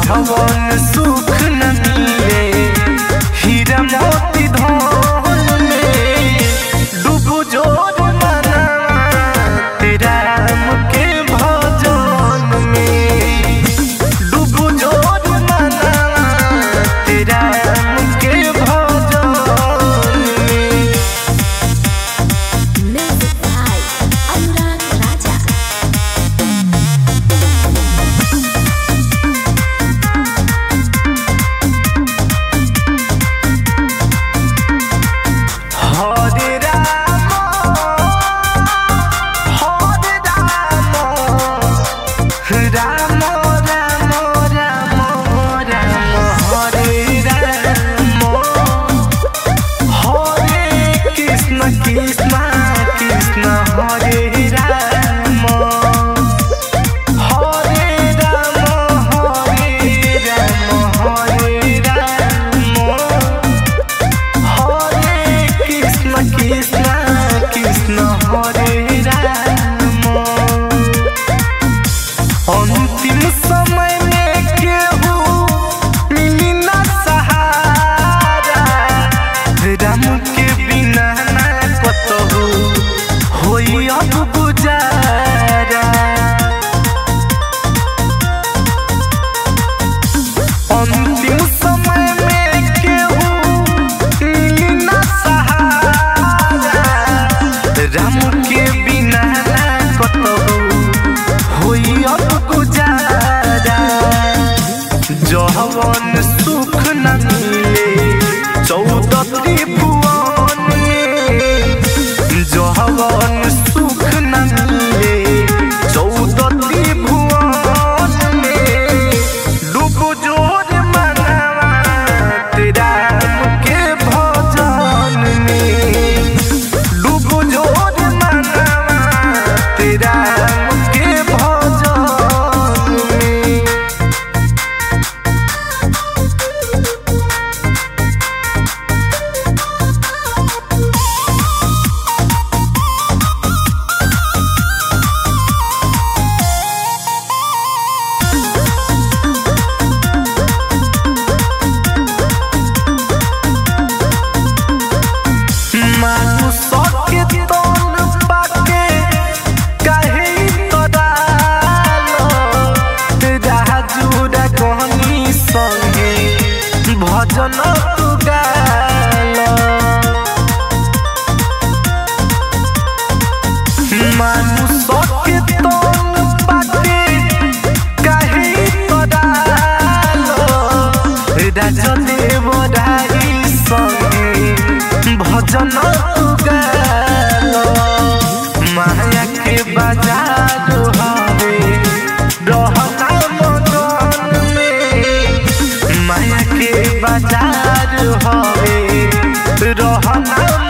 जहवन सुख न मिले हीरा मोती धन में डूबो जोर मना तेरा राम के भजन में डूबो जोर मना तेरा राम के भजन में। Music by Anurag Raja. हरे राम राम राम राम राम हरे राम हरे कृष्ण कृष्ण कृष्ण हरे राम हरे राम हरे राम हरे राम हरे कृष्ण कृष्ण कृष्ण हरे राम। अंतिम समय में केहू मिली ना सहारा राम के बिना ना कतहु होई अब गुजारा। अंतिम समय में केहू मिली ना सहारा राम के बिना ना कतहु होई अब गुजारा। जहवन सुख न मिले 14 त्रिभुवन में जहवन सुख न मिले 14 त्रिभुवन में डूबो जोर मनावा तेरा राम के भजन में डूबो जोर मनावा तेरा राम के भजन में। मानुष के तन पाके काहे तोरालो राजूरा कहनी संगे भजन तू गालो। मानुष के तन पाके काहे तोरालो राजदेव राई संगे भजन तू गालो। माया के बाजार हवे रहना मदन में माया के बाजार हवे रहना